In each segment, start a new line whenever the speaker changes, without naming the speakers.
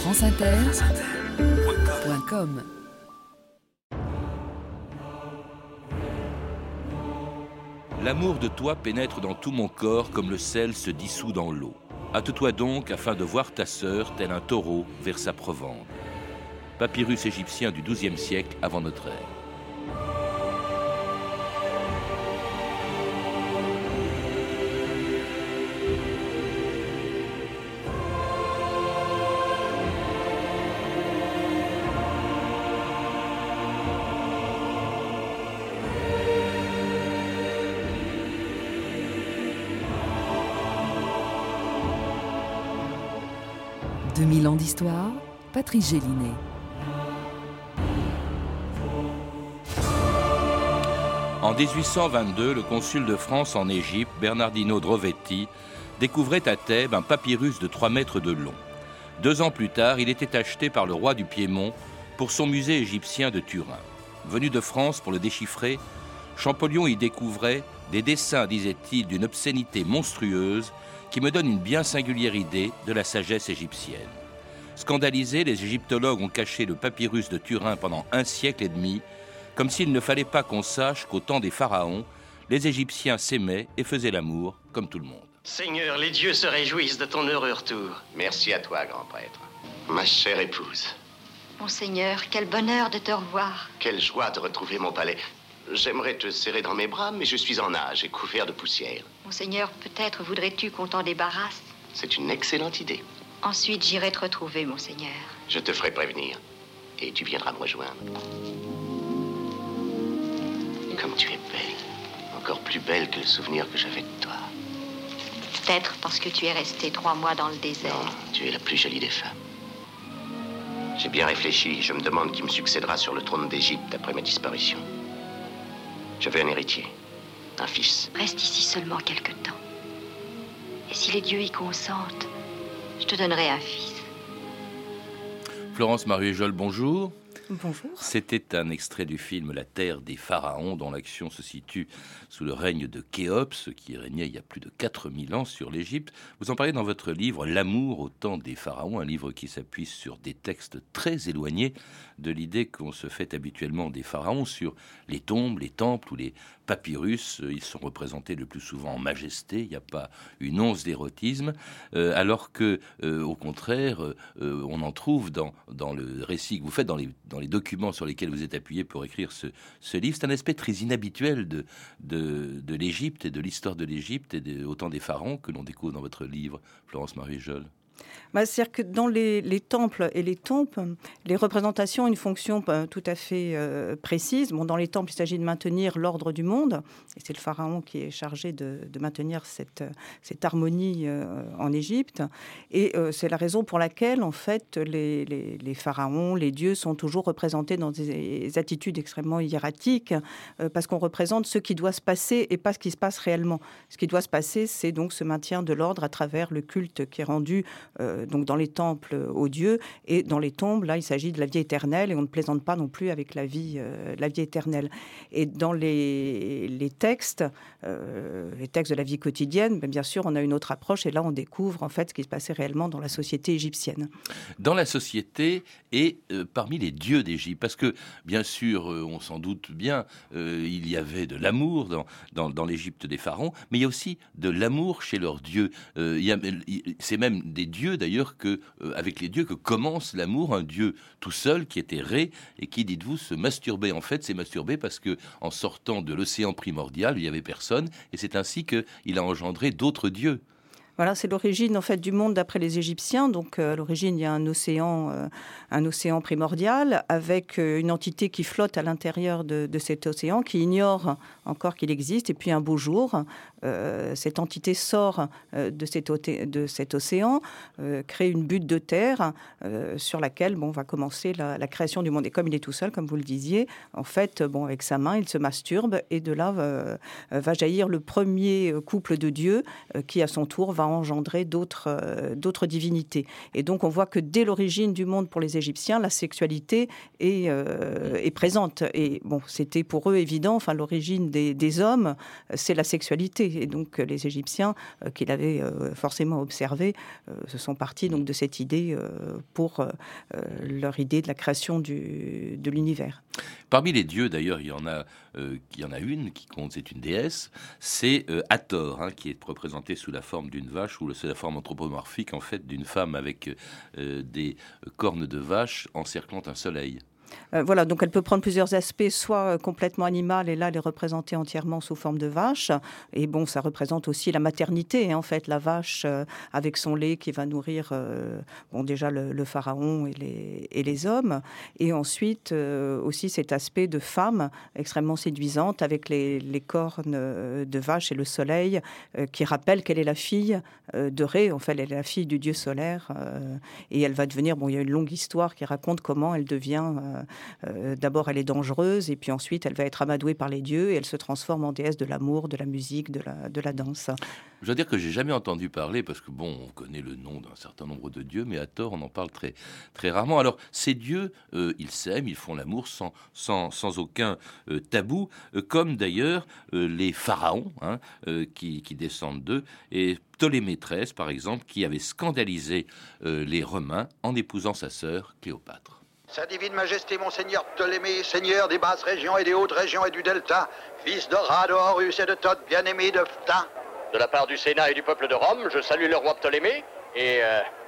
franceinter.com.
L'amour de toi pénètre dans tout mon corps comme le sel se dissout dans l'eau. Hâte-toi donc afin de voir ta sœur, tel un taureau, vers sa provende. Papyrus égyptien du XIIe siècle avant notre ère.
« 2000 ans d'histoire », Patrice Gélinet.
En 1822, le consul de France en Égypte, Bernardino Drovetti, découvrait à Thèbes un papyrus de 3 mètres de long. 2 ans plus tard, il était acheté par le roi du Piémont pour son musée égyptien de Turin. Venu de France pour le déchiffrer, Champollion y découvrait des dessins, disait-il, d'une obscénité monstrueuse qui me donne une bien singulière idée de la sagesse égyptienne. Scandalisés, les égyptologues ont caché le papyrus de Turin pendant 1 siècle et demi, comme s'il ne fallait pas qu'on sache qu'au temps des pharaons, les Égyptiens s'aimaient et faisaient l'amour comme tout le monde.
Seigneur, les dieux se réjouissent de ton heureux retour.
Merci à toi, grand prêtre. Ma chère épouse.
Monseigneur, quel bonheur de te revoir.
Quelle joie de retrouver mon palais. J'aimerais te serrer dans mes bras, mais je suis en âge et couvert de poussière.
Monseigneur, peut-être voudrais-tu qu'on t'en débarrasse?
C'est une excellente idée.
Ensuite, j'irai te retrouver, Monseigneur.
Je te ferai prévenir, et tu viendras me rejoindre. Comme tu es belle, encore plus belle que le souvenir que j'avais de toi.
Peut-être parce que tu es resté 3 mois dans le désert.
Non, tu es la plus jolie des femmes. J'ai bien réfléchi, je me demande qui me succédera sur le trône d'Égypte après ma disparition. Je veux un héritier, un fils.
Reste ici seulement quelque temps. Et si les dieux y consentent, je te donnerai un fils.
Florence Marie-Jol, bonjour.
Bonjour.
C'était un extrait du film La Terre des Pharaons, dont l'action se situe sous le règne de Khéops, qui régnait il y a plus de 4000 ans sur l'Égypte. Vous en parlez dans votre livre L'amour au temps des pharaons, un livre qui s'appuie sur des textes très éloignés de l'idée qu'on se fait habituellement des pharaons sur les tombes, les temples ou les papyrus. Ils sont représentés le plus souvent en majesté, il n'y a pas une once d'érotisme, alors que, au contraire, on en trouve dans le récit que vous faites, dans les documents sur lesquels vous êtes appuyé pour écrire ce livre. C'est un aspect très inhabituel de l'Égypte et de l'histoire de l'Égypte et au temps des pharaons que l'on découvre dans votre livre, Florence Marie-Jol.
C'est-à-dire que dans les temples et les tombes, les représentations ont une fonction tout à fait précise. Dans les temples, il s'agit de maintenir l'ordre du monde, et c'est le pharaon qui est chargé de maintenir cette harmonie en Égypte. Et c'est la raison pour laquelle, en fait, les pharaons, les dieux sont toujours représentés dans des attitudes extrêmement hiératiques, parce qu'on représente ce qui doit se passer et pas ce qui se passe réellement. Ce qui doit se passer, c'est donc ce maintien de l'ordre à travers le culte qui est rendu donc dans les temples aux dieux, et dans les tombes, là, il s'agit de la vie éternelle, et on ne plaisante pas non plus avec la vie éternelle. Et dans les textes de la vie quotidienne, bien sûr, on a une autre approche, et là, on découvre en fait ce qui se passait réellement dans la société égyptienne.
Dans la société et parmi les dieux d'Égypte, parce que, bien sûr, on s'en doute bien, il y avait de l'amour dans l'Égypte des pharaons, mais il y a aussi de l'amour chez leurs dieux. C'est même des dieux, d'ailleurs, avec les dieux que commence l'amour, un dieu tout seul qui était Ré et qui, dites-vous, se masturbait. En fait, c'est masturbé parce que en sortant de l'océan primordial, il n'y avait personne, et c'est ainsi qu'il a engendré d'autres dieux.
Voilà, c'est l'origine en fait du monde d'après les Égyptiens. Donc à l'origine, il y a un océan primordial avec une entité qui flotte à l'intérieur de cet océan, qui ignore encore qu'il existe. Et puis un beau jour, cette entité sort de cet océan, crée une butte de terre sur laquelle va commencer la création du monde. Et comme il est tout seul, comme vous le disiez, en fait, avec sa main, il se masturbe, et de là va jaillir le premier couple de dieux qui, à son tour, va engendrer d'autres divinités. Et donc, on voit que dès l'origine du monde pour les Égyptiens, la sexualité est présente. Et c'était pour eux évident, l'origine des hommes, c'est la sexualité. Et donc les Égyptiens, qui l'avaient forcément observé, se sont partis donc de cette idée pour leur idée de la création de l'univers.
Parmi les dieux, d'ailleurs, il y en a une qui compte, c'est une déesse, c'est Hathor, qui est représentée sous la forme d'une vache ou sous la forme anthropomorphique en fait d'une femme avec des cornes de vache encerclant un soleil.
Voilà, donc elle peut prendre plusieurs aspects, soit complètement animale, et là elle est représentée entièrement sous forme de vache. Et bon, ça représente aussi la maternité, en fait, la vache avec son lait qui va nourrir déjà le pharaon et les hommes. Et ensuite aussi cet aspect de femme extrêmement séduisante avec les cornes de vache et le soleil qui rappelle qu'elle est la fille de Ré. En fait, elle est la fille du dieu solaire et elle va devenir, il y a une longue histoire qui raconte comment elle devient... d'abord, elle est dangereuse, et puis ensuite, elle va être amadouée par les dieux, et elle se transforme en déesse de l'amour, de la musique, de la danse.
Je dois dire que j'ai jamais entendu parler, parce que on connaît le nom d'un certain nombre de dieux, mais à tort, on en parle très, très rarement. Alors, ces dieux, ils s'aiment, ils font l'amour sans aucun tabou, comme d'ailleurs les pharaons qui descendent d'eux, et Ptolémée XIII, par exemple, qui avait scandalisé les Romains en épousant sa sœur Cléopâtre.
Sa divine majesté, monseigneur Ptolémée, seigneur des basses régions et des hautes régions et du delta, fils de Ra, de Horus et de Thoth, bien-aimé de Phta.
De la part du Sénat et du peuple de Rome, je salue le roi Ptolémée et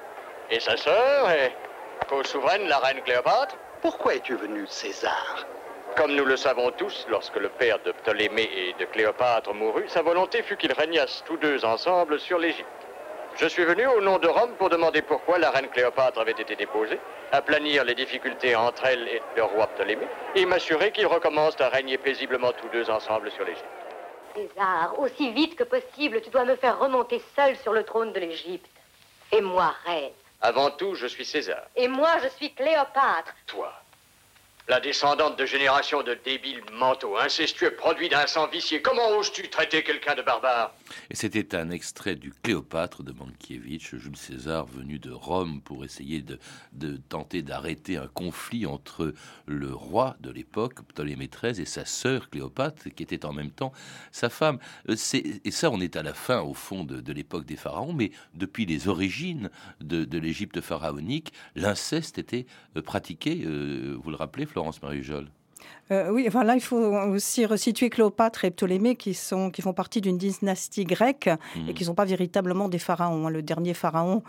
sa sœur et co-souveraine, la reine Cléopâtre.
Pourquoi es-tu venu, César?
Comme nous le savons tous, lorsque le père de Ptolémée et de Cléopâtre mourut, sa volonté fut qu'ils régnassent tous deux ensemble sur l'Égypte. Je suis venu au nom de Rome pour demander pourquoi la reine Cléopâtre avait été déposée, aplanir les difficultés entre elle et le roi Ptolémée, et m'assurer qu'ils recommencent à régner paisiblement tous deux ensemble sur l'Égypte.
César, aussi vite que possible, tu dois me faire remonter seul sur le trône de l'Égypte. Et moi, reine.
Avant tout, je suis César.
Et moi, je suis Cléopâtre.
Toi, la descendante de générations de débiles mentaux, incestueux, produits d'un sang vicié, comment oses-tu traiter quelqu'un de barbare?
Et c'était un extrait du Cléopâtre de Mankiewicz, Jules César venu de Rome pour essayer de tenter d'arrêter un conflit entre le roi de l'époque, Ptolémée XIII, et sa sœur Cléopâtre, qui était en même temps sa femme. Et ça, on est à la fin, au fond, de l'époque des pharaons, mais depuis les origines de l'Égypte pharaonique, l'inceste était pratiqué, vous le rappelez, Florence Marie-Jol?
Oui, enfin là, il faut aussi resituer Cléopâtre et Ptolémée qui font partie d'une dynastie grecque et qui ne sont pas véritablement des pharaons. Le dernier pharaon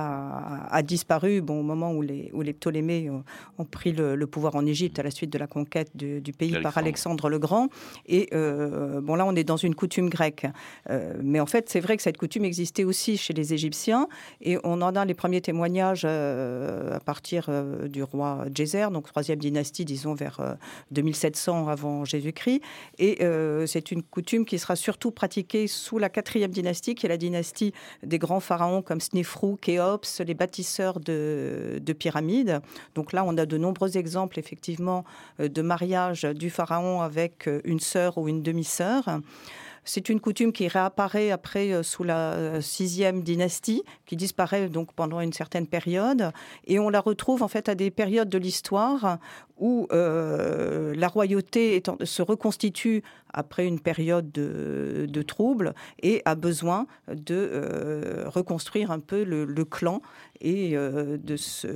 a disparu au moment où les Ptolémées ont pris le pouvoir en Égypte à la suite de la conquête du pays par Alexandre le Grand. Et là, on est dans une coutume grecque. Mais en fait, c'est vrai que cette coutume existait aussi chez les Égyptiens et on en a les premiers témoignages à partir du roi Djéser, donc 3e dynastie, disons vers 2700 avant Jésus-Christ. Et c'est une coutume qui sera surtout pratiquée sous la 4e dynastie, qui est la dynastie des grands pharaons comme Snéfrou, Khéops, les bâtisseurs de pyramides. Donc là, on a de nombreux exemples, effectivement, de mariage du pharaon avec une sœur ou une demi-sœur. C'est une coutume qui réapparaît après sous la 6e dynastie, qui disparaît donc pendant une certaine période. Et on la retrouve en fait à des périodes de l'histoire où la royauté se reconstitue après une période de troubles et a besoin de reconstruire un peu le clan et de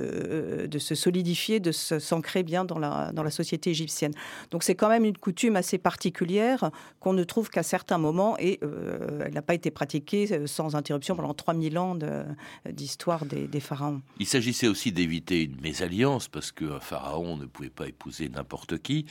se solidifier, de s'ancrer bien dans la société égyptienne. Donc c'est quand même une coutume assez particulière qu'on ne trouve qu'à certains moments et elle n'a pas été pratiquée sans interruption pendant 3000 ans d'histoire des pharaons.
Il s'agissait aussi d'éviter une mésalliance parce qu'un pharaon ne pouvait pas épouser n'importe qui,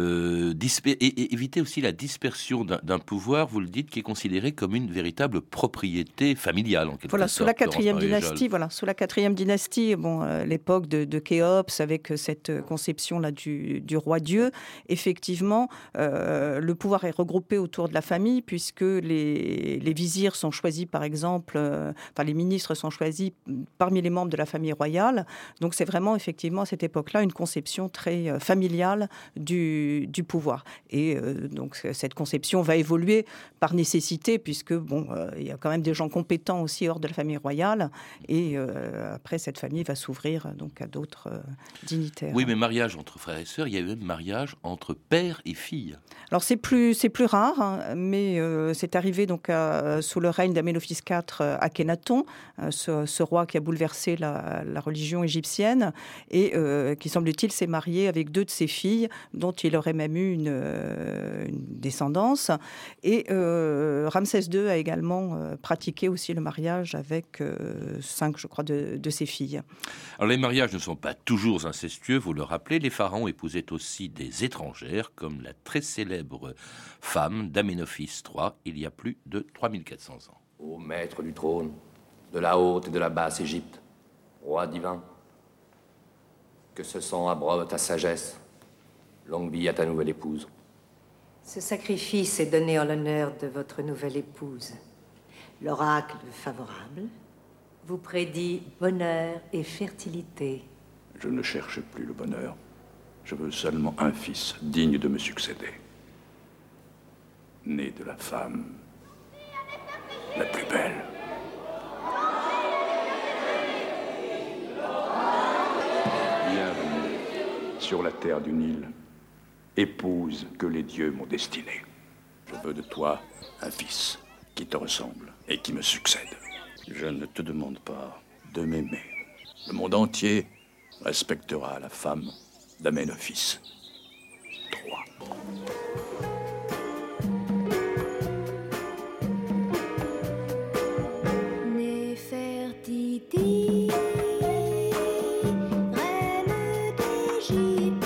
et éviter aussi la dispersion d'un pouvoir, vous le dites, qui est considéré comme une véritable propriété familiale en quelque sorte.
Sous la 4e dynastie, sous la 4e dynastie, l'époque de Khéops avec cette conception-là du roi Dieu, effectivement, le pouvoir est regroupé autour de la famille puisque les vizirs sont choisis, par exemple, les ministres sont choisis parmi les membres de la famille royale. Donc c'est vraiment, effectivement, à cette époque-là, une conception très familiale du pouvoir. Et donc cette conception va évoluer par nécessité, puisque il y a quand même des gens compétents aussi hors de la famille royale, et après cette famille va s'ouvrir donc à d'autres dignitaires.
Oui, mais mariage entre frères et sœurs, il y a eu même mariage entre père et fille.
Alors c'est plus rare, hein, mais c'est arrivé donc sous le règne d'Amenophis IV à Akhénaton, ce roi qui a bouleversé la religion égyptienne et qui, semble-t-il, s'est marié avec 2 de ses filles, dont il aurait même eu une descendance. Et Ramsès II a également pratiqué aussi le mariage avec 5, je crois, de ses filles.
Alors les mariages ne sont pas toujours incestueux, vous le rappelez, les pharaons épousaient aussi des étrangères, comme la très célèbre femme d'Amenophis III, il y a plus de 3400 ans.
Ô maître du trône, de la haute et de la basse Égypte, roi divin, que ce sang abreuve ta sagesse. Longue vie à ta nouvelle épouse.
Ce sacrifice est donné en l'honneur de votre nouvelle épouse. L'oracle favorable vous prédit bonheur et fertilité.
Je ne cherche plus le bonheur. Je veux seulement un fils digne de me succéder. Né de la femme la plus belle. Bienvenue sur la terre du Nil, épouse que les dieux m'ont destinée. Je veux de toi un fils qui te ressemble et qui me succède. Je ne te demande pas de m'aimer. Le monde entier respectera la femme d'Amenophis III.
Néfertiti, reine d'Égypte.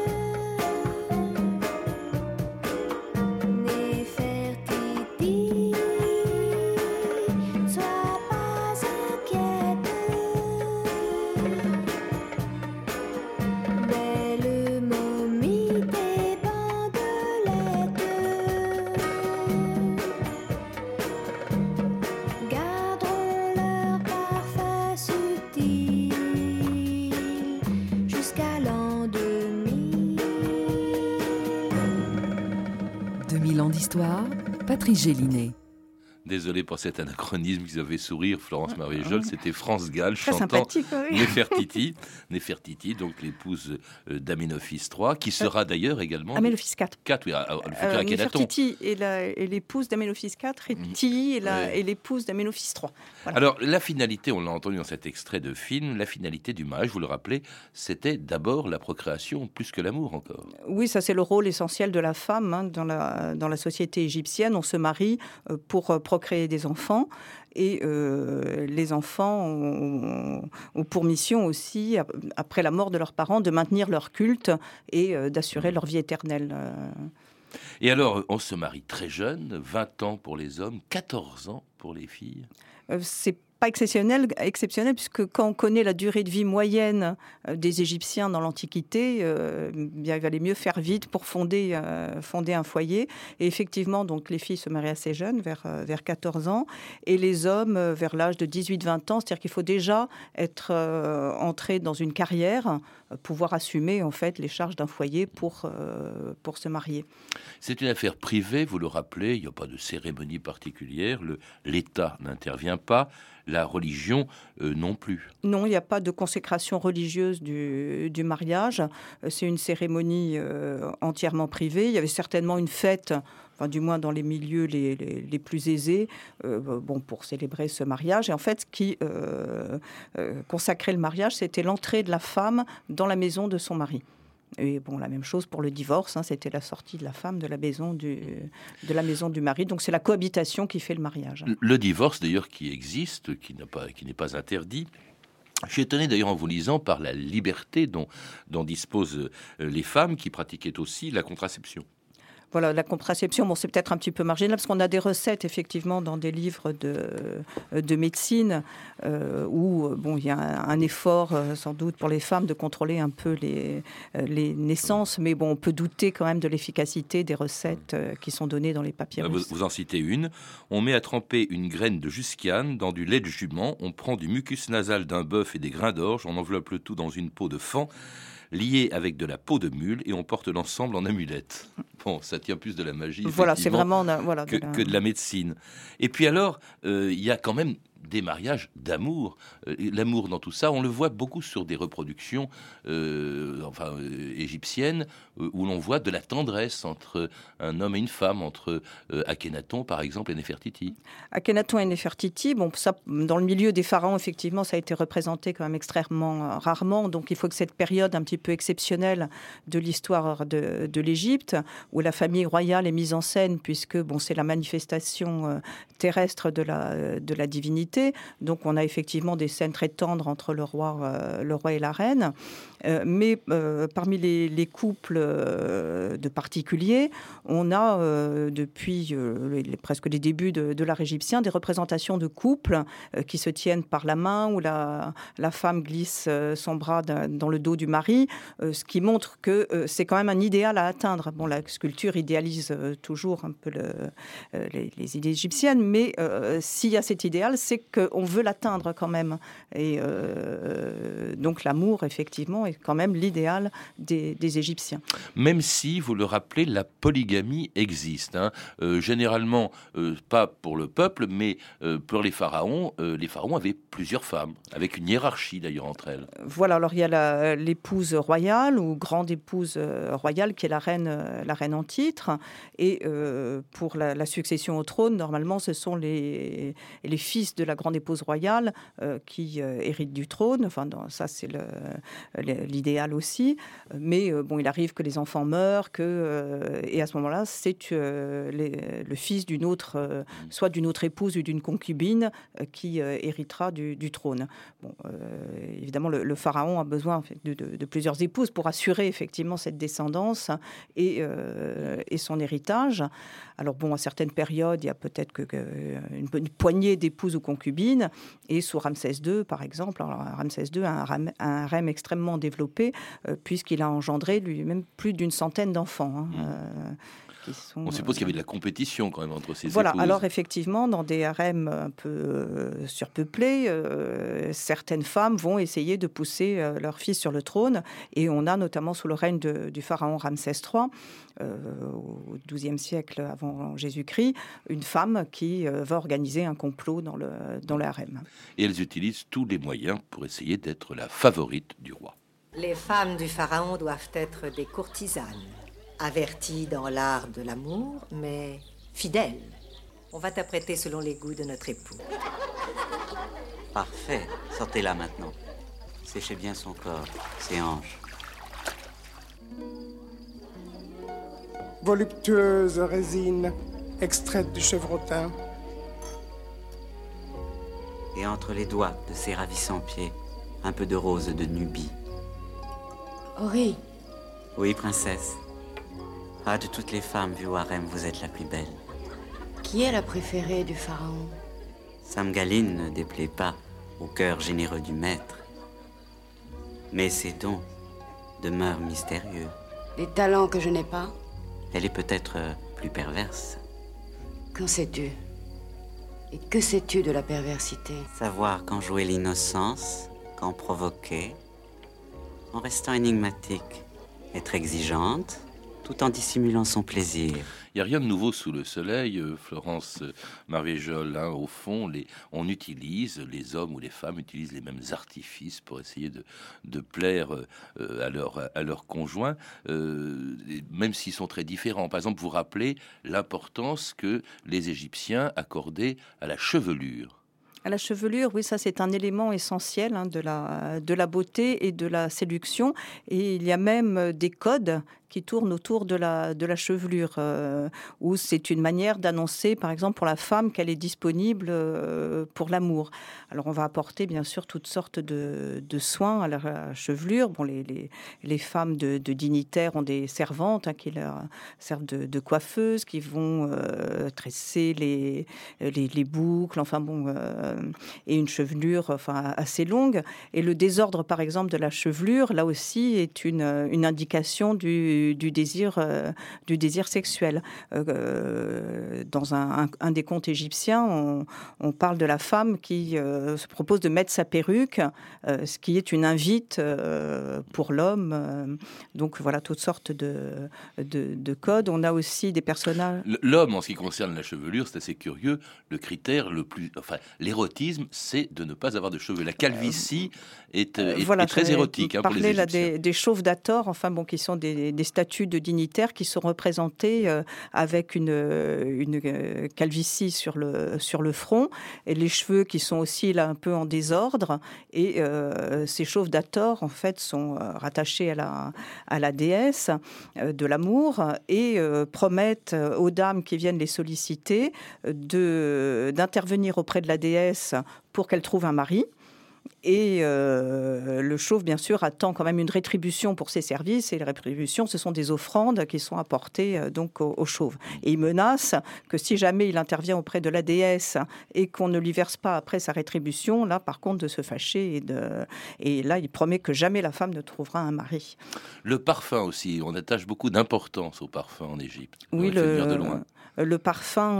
Néfertiti, sois pas inquiète. Belle momie des bandelettes, garderont leur parfum subtil jusqu'à l'an 2000.
2000 ans d'histoire, Patrice Gélinet.
Désolé pour cet anachronisme, vous avez sourire, Florence Marie-Jol, c'était France Gall
Très
chantant
sympathique, oui.
Néfertiti, donc l'épouse d'Amenophis III, qui sera d'ailleurs également...
Amenophis IV.
Le futur Akhénaton.
Néfertiti est l'épouse d'Amenophis IV et Tilly est l'épouse d'Amenophis III. Voilà.
Alors, la finalité, on l'a entendu dans cet extrait de film, la finalité du mariage, vous le rappelez, c'était d'abord la procréation, plus que l'amour encore.
Oui, ça c'est le rôle essentiel de la femme hein, dans la société égyptienne. On se marie pour procréer des enfants. Et les enfants ont pour mission aussi, après la mort de leurs parents, de maintenir leur culte et d'assurer leur vie éternelle.
Et alors, on se marie très jeune, 20 ans pour les hommes, 14 ans pour les filles.
C'est pas exceptionnel puisque quand on connaît la durée de vie moyenne des Égyptiens dans l'Antiquité, bien, il valait mieux faire vite pour fonder un foyer. Et effectivement, donc, les filles se marient assez jeunes, vers 14 ans, et les hommes vers l'âge de 18-20 ans. C'est-à-dire qu'il faut déjà être entré dans une carrière, pouvoir assumer en fait les charges d'un foyer pour se marier.
C'est une affaire privée, vous le rappelez, il n'y a pas de cérémonie particulière, l'État n'intervient pas, la religion non plus.
Non, il n'y a pas de consécration religieuse du mariage. C'est une cérémonie entièrement privée. Il y avait certainement une fête, enfin, du moins dans les milieux les plus aisés, pour célébrer ce mariage. Et en fait, ce qui consacrait le mariage, c'était l'entrée de la femme dans la maison de son mari. Et bon, la même chose pour le divorce, hein, c'était la sortie de la femme de la maison du mari. Donc c'est la cohabitation qui fait le mariage.
Le divorce d'ailleurs qui existe, qui n'est pas interdit. Je suis étonné d'ailleurs en vous lisant par la liberté dont disposent les femmes qui pratiquaient aussi la contraception.
Voilà, la contraception, c'est peut-être un petit peu marginal parce qu'on a des recettes effectivement dans des livres de médecine où il y a un effort sans doute pour les femmes de contrôler un peu les naissances, mais on peut douter quand même de l'efficacité des recettes qui sont données dans les papyrus.
Vous en citez une. On met à tremper une graine de jusquiane dans du lait de jument, on prend du mucus nasal d'un bœuf et des grains d'orge, on enveloppe le tout dans une peau de faon. liés avec de la peau de mule et on porte l'ensemble en amulette. Bon, ça tient plus de la magie
Voilà, c'est vraiment voilà,
que de la médecine. Et puis alors, il y a quand même des mariages d'amour. L'amour dans tout ça, on le voit beaucoup sur des reproductions égyptiennes, où l'on voit de la tendresse entre un homme et une femme, entre Akhenaton, par exemple, et Néfertiti.
Akhenaton et Néfertiti, bon, ça, dans le milieu des pharaons, effectivement, ça a été représenté quand même extrêmement rarement. Donc, il faut que cette période un petit peu exceptionnelle de l'histoire de l'Égypte, où la famille royale est mise en scène, puisque bon, c'est la manifestation terrestre de la divinité. Donc, on a effectivement des scènes très tendres entre le roi et la reine. Mais parmi les couples de particuliers, on a depuis presque les débuts de l'art égyptien des représentations de couples qui se tiennent par la main, où la femme glisse son bras dans le dos du mari, ce qui montre que c'est quand même un idéal à atteindre. Bon, la sculpture idéalise toujours un peu les idées égyptiennes, mais s'il y a cet idéal, c'est qu'on veut l'atteindre quand même. Et donc l'amour, effectivement, est quand même l'idéal des Égyptiens.
Même si, vous le rappelez, la polygamie existe. Généralement, pas pour le peuple, mais pour les pharaons avaient plusieurs femmes, avec une hiérarchie d'ailleurs entre elles.
Voilà, alors il y a l'épouse royale ou grande épouse royale qui est la reine en titre. Et pour la succession au trône, normalement, ce sont les fils de la grande épouse royale qui héritent du trône. Enfin, ça, c'est l'idéal aussi. Mais bon, il arrive que les enfants meurent, et à ce moment-là, c'est le fils d'une autre, soit d'une autre épouse ou d'une concubine qui héritera du trône. Bon, évidemment, le pharaon a besoin de plusieurs épouses pour assurer effectivement cette descendance et son héritage. Alors bon, à certaines périodes, il y a peut-être une poignée d'épouses ou concubines. Et sous Ramsès II, par exemple, alors Ramsès II a un harem extrêmement développé puisqu'il a engendré lui-même plus d'une centaine d'enfants.
On suppose qu'il y avait de la compétition quand même entre ces
voilà,
épouses.
alors effectivement, dans des harems un peu surpeuplés, certaines femmes vont essayer de pousser leur fils sur le trône. Et on a notamment sous le règne du pharaon Ramsès III, au XIIe siècle avant Jésus-Christ, une femme qui va organiser un complot dans le harem.
Et elles utilisent tous les moyens pour essayer d'être la favorite du roi.
Les femmes du pharaon doivent être des courtisanes, averties dans l'art de l'amour, mais fidèles. On va t'apprêter selon les goûts de notre époux.
Parfait. Sortez-la maintenant. Séchez bien son corps, ses hanches.
Voluptueuse résine, extraite du chevrotin.
Et entre les doigts de ses ravissants pieds, un peu de rose de Nubie.
Ori,
Oui, princesse. Ah, de toutes les femmes vues au harem, vous êtes la plus belle.
qui est la préférée du pharaon?
Samgaline ne déplaît pas au cœur généreux du maître. Mais ses dons demeurent mystérieux.
Des talents que je n'ai pas?
Elle est peut-être plus perverse.
Qu'en sais-tu? Et que sais-tu de la perversité?
Savoir quand jouer l'innocence, quand provoquer, en restant énigmatique, être exigeante, tout en dissimulant son plaisir.
Il n'y a rien de nouveau sous le soleil, Florence Marvejol. Au fond, on utilise, les hommes ou les femmes utilisent les mêmes artifices pour essayer de plaire à leur conjoint, même s'ils sont très différents. Par exemple, vous rappelez l'importance que les Égyptiens accordaient à la chevelure.
À la chevelure, oui, ça c'est un élément essentiel de la beauté et de la séduction. Et il y a même des codes qui tournent autour de la chevelure, où c'est une manière d'annoncer, par exemple, pour la femme qu'elle est disponible pour l'amour. Alors on va apporter bien sûr toutes sortes de soins à la chevelure. Bon, les femmes de dignitaires ont des servantes qui leur servent de coiffeuses, qui vont tresser les boucles, enfin bon, et une chevelure assez longue. Et le désordre, par exemple, de la chevelure, là aussi, est une indication du désir sexuel. Dans un des contes égyptiens, on parle de la femme qui se propose de mettre sa perruque, ce qui est une invite pour l'homme. Donc voilà, toutes sortes de codes. On a aussi des personnages...
L'homme, en ce qui concerne la chevelure, c'est assez curieux. Le critère l'érotisme, c'est de ne pas avoir de cheveux. La calvitie est très érotique pour les Égyptiens.
Des chauves d'Hathor, qui sont des statues de dignitaires qui sont représentés avec une calvitie sur le front, et les cheveux qui sont aussi là un peu en désordre. Et ces chauves d'Hathor, en fait, sont rattachés à la déesse de l'amour et promettent aux dames qui viennent les solliciter d'intervenir auprès de la déesse pour qu'elle trouve un mari. Et le chauve, bien sûr, attend quand même une rétribution pour ses services. Et les rétributions, ce sont des offrandes qui sont apportées donc au chauve. Et il menace que si jamais il intervient auprès de la déesse et qu'on ne lui verse pas après sa rétribution, là, par contre, de se fâcher. Et là, il promet que jamais la femme ne trouvera un mari.
Le parfum aussi. On attache beaucoup d'importance au parfum en Égypte.
Oui, le parfum,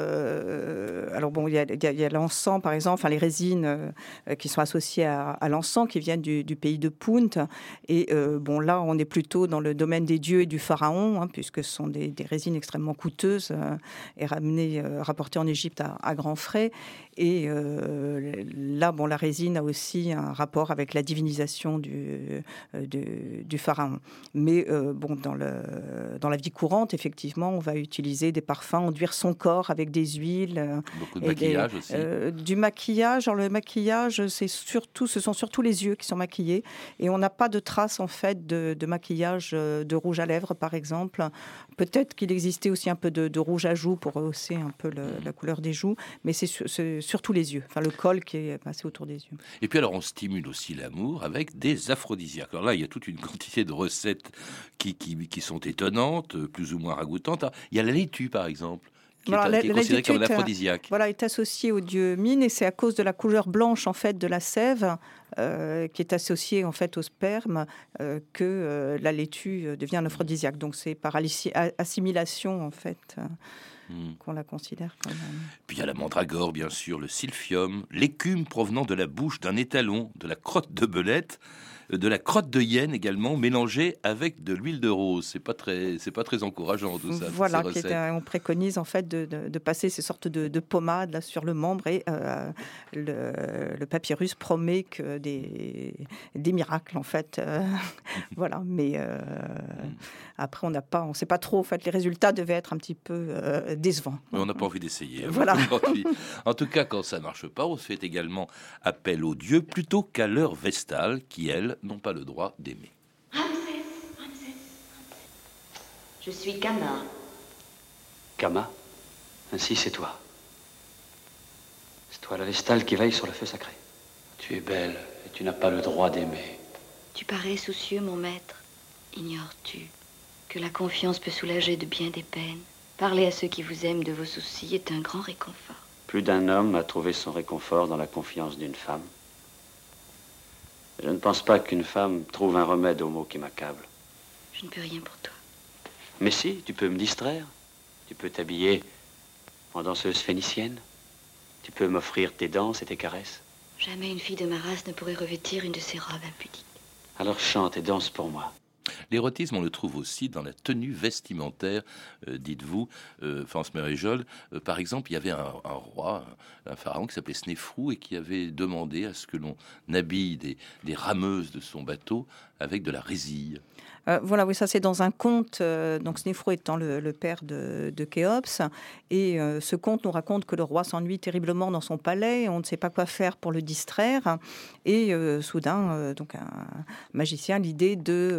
il y a l'encens, par exemple, les résines qui sont associées à l'encens, qui viennent du pays de Punt. Et là, on est plutôt dans le domaine des dieux et du pharaon, puisque ce sont des résines extrêmement coûteuses et rapportées en Égypte à grands frais. Et là, la résine a aussi un rapport avec la divinisation du pharaon. Mais dans la vie courante, effectivement, on va utiliser des parfums, enduire son corps avec des huiles.
Beaucoup de maquillage aussi.
Du maquillage. Alors, le maquillage, ce sont surtout les yeux qui sont maquillés. Et on n'a pas de traces, en fait, de maquillage de rouge à lèvres, par exemple. Peut-être qu'il existait aussi un peu de rouge à joues pour rehausser un peu la couleur des joues. Mais c'est surtout les yeux. Le col qui est passé autour des yeux.
Et puis alors, on stimule aussi l'amour avec des aphrodisiaques. Alors là, il y a toute une quantité de recettes qui sont étonnantes, plus ou moins ragoûtantes. Il y a la laitue, par exemple, qui est considérée comme un aphrodisiaque.
Est associée au dieu Mine, et c'est à cause de la couleur blanche, en fait, de la sève, qui est associée, en fait, au sperme, que la laitue devient un aphrodisiaque. Donc c'est par assimilation, en fait, qu'on la considère comme...
Puis il y a la mandragore, bien sûr, le silphium, l'écume provenant de la bouche d'un étalon, de la crotte de belette, de la crotte de hyène également, mélangée avec de l'huile de rose. C'est pas très encourageant tout ça.
Voilà, on préconise en fait de passer ces sortes de pommades là, sur le membre, et le papyrus promet que des miracles en fait. Voilà, mais après on sait pas trop. En fait, les résultats devaient être un petit peu décevants.
Mais on n'a pas envie d'essayer.
Voilà.
En tout cas, quand ça marche pas, on se fait également appel aux dieux plutôt qu'à l'heure vestale, qui elles n'ont pas le droit d'aimer.
Ramsès. Je suis Kama.
Kama, ainsi c'est toi. C'est toi la vestale qui veille sur le feu sacré. Tu es belle et tu n'as pas le droit d'aimer.
Tu parais soucieux, mon maître. Ignores-tu que la confiance peut soulager de bien des peines? Parler à ceux qui vous aiment de vos soucis est un grand réconfort.
Plus d'un homme a trouvé son réconfort dans la confiance d'une femme. Je ne pense pas qu'une femme trouve un remède aux maux qui m'accablent.
Je ne peux rien pour toi.
Mais si, tu peux me distraire. Tu peux t'habiller en danseuse phénicienne. Tu peux m'offrir tes danses et tes caresses.
Jamais une fille de ma race ne pourrait revêtir une de ces robes impudiques.
Alors chante et danse pour moi.
L'érotisme, on le trouve aussi dans la tenue vestimentaire, dites-vous, France Maréjol. Par exemple, il y avait un roi, un pharaon qui s'appelait Snéfrou et qui avait demandé à ce que l'on habille des rameuses de son bateau avec de la résille.
Oui, ça c'est dans un conte, donc Snéfrou étant le père de Khéops, et ce conte nous raconte que le roi s'ennuie terriblement dans son palais, on ne sait pas quoi faire pour le distraire, et soudain, donc un magicien a l'idée de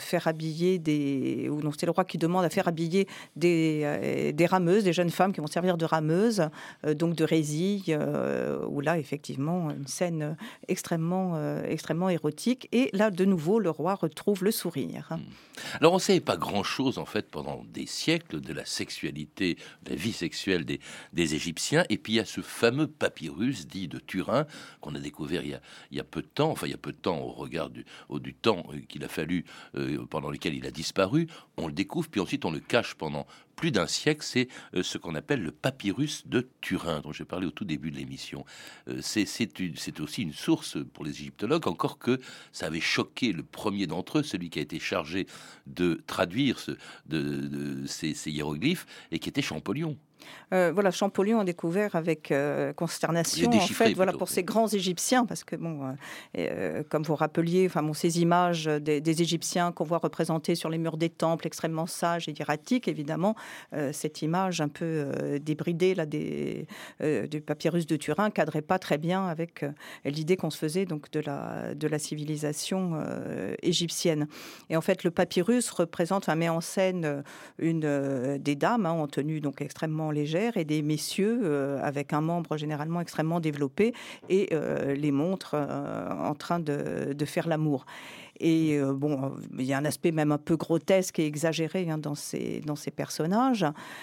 faire habiller c'est le roi qui demande à faire habiller des rameuses, des jeunes femmes qui vont servir de rameuses, donc de résille, où là, effectivement, une scène extrêmement érotique. Et là, de nouveau, le roi retrouve le sourire.
Alors, on ne savait pas grand-chose, en fait, pendant des siècles de la sexualité, de la vie sexuelle des Égyptiens. Et puis, il y a ce fameux papyrus dit de Turin qu'on a découvert il y a peu de temps, au regard du temps qu'il a fallu, pendant lequel il a disparu. On le découvre, puis ensuite on le cache pendant plus d'un siècle. C'est ce qu'on appelle le papyrus de Turin, dont j'ai parlé au tout début de l'émission. C'est aussi une source pour les égyptologues, encore que ça avait choqué le premier d'entre eux, celui qui a été chargé de traduire ces hiéroglyphes, et qui était Champollion.
Champollion a découvert avec consternation, en fait, pour ces grands Égyptiens, parce que comme vous rappeliez, ces images des Égyptiens qu'on voit représentés sur les murs des temples, extrêmement sages et hiératiques, évidemment, cette image un peu débridée là du papyrus de Turin cadrait pas très bien avec l'idée qu'on se faisait donc de la civilisation égyptienne. Et en fait, le papyrus met en scène des dames en tenue donc extrêmement légère et des messieurs avec un membre généralement extrêmement développé et les montre en train de faire l'amour. Et il y a un aspect même un peu grotesque et exagéré dans ces personnages.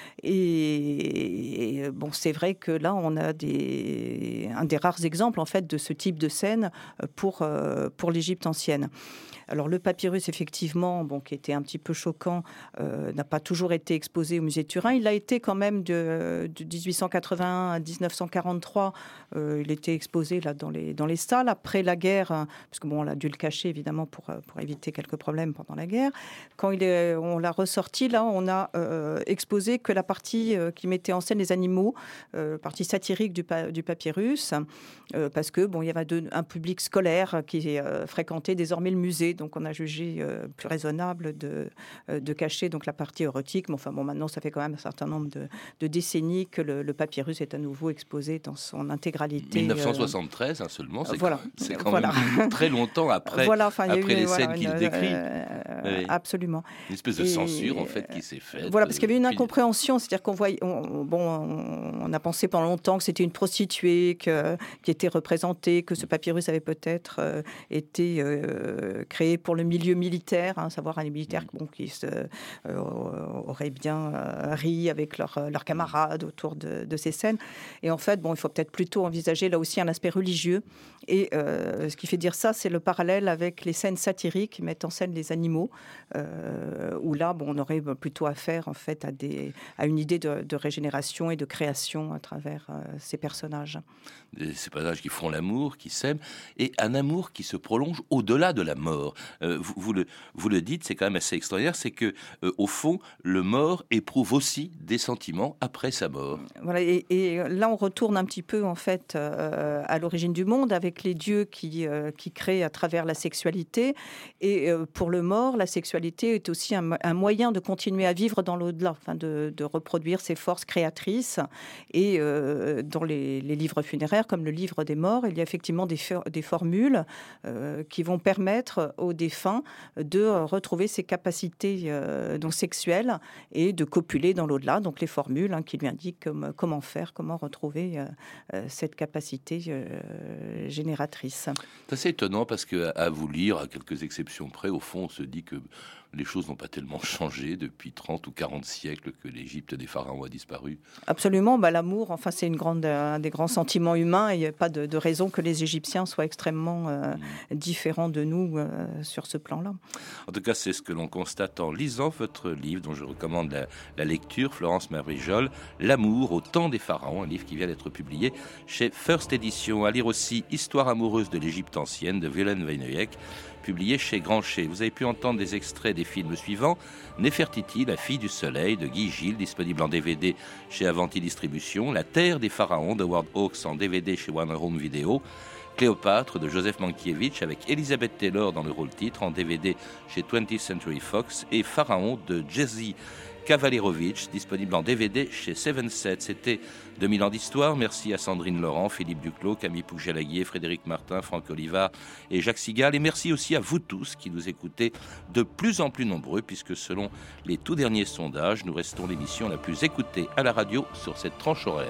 Et c'est vrai que là, on a un des rares exemples en fait de ce type de scène pour l'Égypte ancienne. Alors le papyrus, effectivement, qui était un petit peu choquant, n'a pas toujours été exposé au musée de Turin. Il a été quand même de 1881 à 1943. Il était exposé là dans les salles après la guerre, parce que on a dû le cacher évidemment pour éviter quelques problèmes pendant la guerre. Quand on l'a ressorti, là, on a exposé que la partie qui mettait en scène les animaux, partie satirique du papyrus, parce que il y avait un public scolaire qui fréquentait désormais le musée. Donc, on a jugé plus raisonnable de cacher donc la partie érotique. Mais maintenant, ça fait quand même un certain nombre de décennies que le papyrus est à nouveau exposé dans son intégralité.
1973 seulement, c'est quand même très longtemps après les scènes qu'il décrit.
Absolument.
Une espèce de censure, en fait, qui s'est faite.
Parce qu'il y avait une incompréhension. C'est-à-dire on a pensé pendant longtemps que c'était une prostituée qui était représentée, que ce papyrus avait peut-être été créé pour le milieu militaire, savoir les militaires qui auraient bien ri avec leurs camarades autour de ces scènes. Et en fait, il faut peut-être plutôt envisager là aussi un aspect religieux. Et ce qui fait dire ça, c'est le parallèle avec les scènes satiriques qui mettent en scène les animaux, où là, on aurait plutôt affaire en fait à une idée de régénération et de création à travers ces personnages.
Ces personnages qui font l'amour, qui s'aiment, et un amour qui se prolonge au-delà de la mort. Vous le dites, c'est quand même assez extraordinaire, c'est que au fond, le mort éprouve aussi des sentiments après sa mort.
Et là, on retourne un petit peu en fait à l'origine du monde avec les dieux qui créent à travers la sexualité. Et pour le mort, la sexualité est aussi un moyen de continuer à vivre dans l'au-delà, de reproduire ses forces créatrices. Et dans les livres funéraires, comme le livre des morts, il y a effectivement des formules qui vont permettre aux défunts de retrouver ses capacités sexuelles et de copuler dans l'au-delà. Donc les formules qui lui indiquent comment faire, comment retrouver cette capacité génératrice.
C'est assez étonnant parce qu'à vous lire, à quelques exceptions près, au fond, on se dit que les choses n'ont pas tellement changé depuis 30 ou 40 siècles que l'Égypte des pharaons a disparu.
Absolument. L'amour, c'est un des grands sentiments humains. Il n'y a pas de raison que les Égyptiens soient extrêmement différents de nous sur ce plan-là.
En tout cas, c'est ce que l'on constate en lisant votre livre, dont je recommande la lecture, Florence Marvrijol, L'amour au temps des pharaons, un livre qui vient d'être publié chez First Edition. À lire aussi Histoire amoureuse de l'Égypte ancienne de Willem Weineyck, publié chez Grancher. Vous avez pu entendre des extraits des films suivants: Néfertiti, la fille du soleil de Guy Gilles, disponible en DVD chez Avanti Distribution, La terre des pharaons de Howard Hawks en DVD chez One Home Video, Cléopâtre de Joseph Mankiewicz avec Elizabeth Taylor dans le rôle titre en DVD chez 20th Century Fox, et Pharaon de Jerzy Kavalerovitch, disponible en DVD chez 7-7. C'était 2000 ans d'histoire. Merci à Sandrine Laurent, Philippe Duclos, Camille Pougelaguier, Frédéric Martin, Franck Olivard et Jacques Sigal. Et merci aussi à vous tous qui nous écoutez de plus en plus nombreux, puisque selon les tout derniers sondages, nous restons l'émission la plus écoutée à la radio sur cette tranche horaire.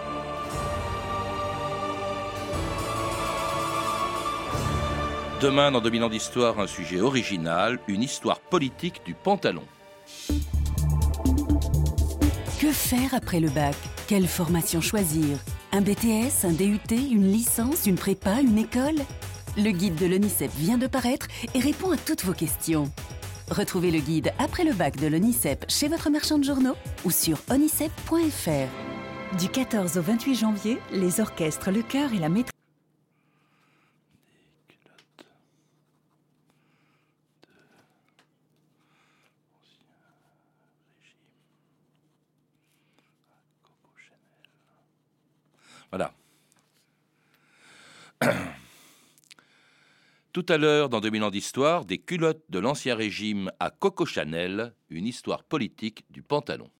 Demain, dans 2000 ans d'histoire, un sujet original, une histoire politique du pantalon.
Que faire après le bac? Quelle formation choisir? Un BTS, un DUT, une licence, une prépa, une école? Le guide de l'ONICEP vient de paraître et répond à toutes vos questions. Retrouvez le guide après le bac de l'ONICEP chez votre marchand de journaux ou sur onicep.fr. Du 14 au 28 janvier, les orchestres, le chœur et la maîtrise.
Voilà. Tout à l'heure, dans 2000 ans d'histoire, des culottes de l'Ancien Régime à Coco Chanel, une histoire politique du pantalon.